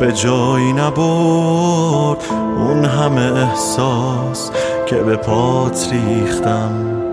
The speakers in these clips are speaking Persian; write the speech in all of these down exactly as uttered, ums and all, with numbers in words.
به جایی نبرد اون همه احساس که به پات ریختم.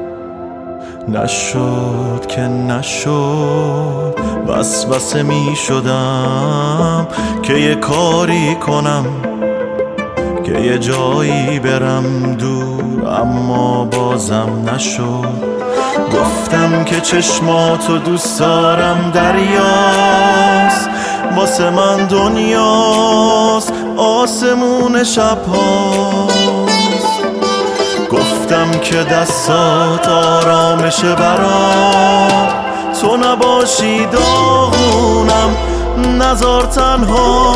نشد که نشد، وسوسه می شدم که یه کاری کنم، که یه جایی برم دور، اما بازم نشد. گفتم که چشماتو دوست دارم، دریاست واسه من دنیاست، آسمون شبهاست. گفتم که دستات آرامشه برام، تو نباشی داغونم نزار تنها.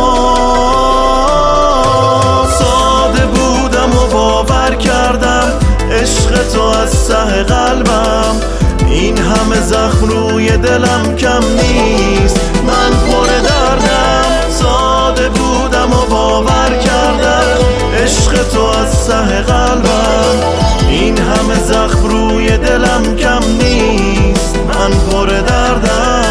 ساده بودم و باور کردم عشق تو از ته قلبم، این همه زخم روی دلم کم نیست، من پر دردم. ساده بودم و باور کردم عشق تو از ته قلبم، این همه زخم روی دلم کم نیست، من پر دردم.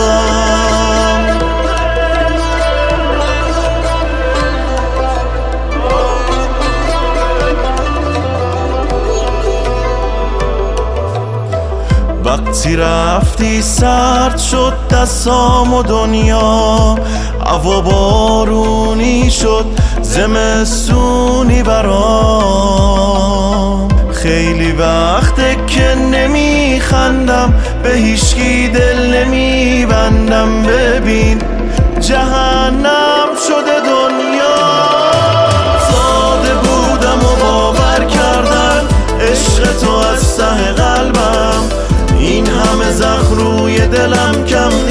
وقتی رفتی سرد شد دستام و دنیا، هوا بارونی شد زمستونی برام. خیلی وقته که نمیخندم، به هیچکی دل نمیبندم، ببین جهنم شده دنیا. ساده بودم و باور کردم عشق تو از ته قلبم، این همه زخم روی دلم کم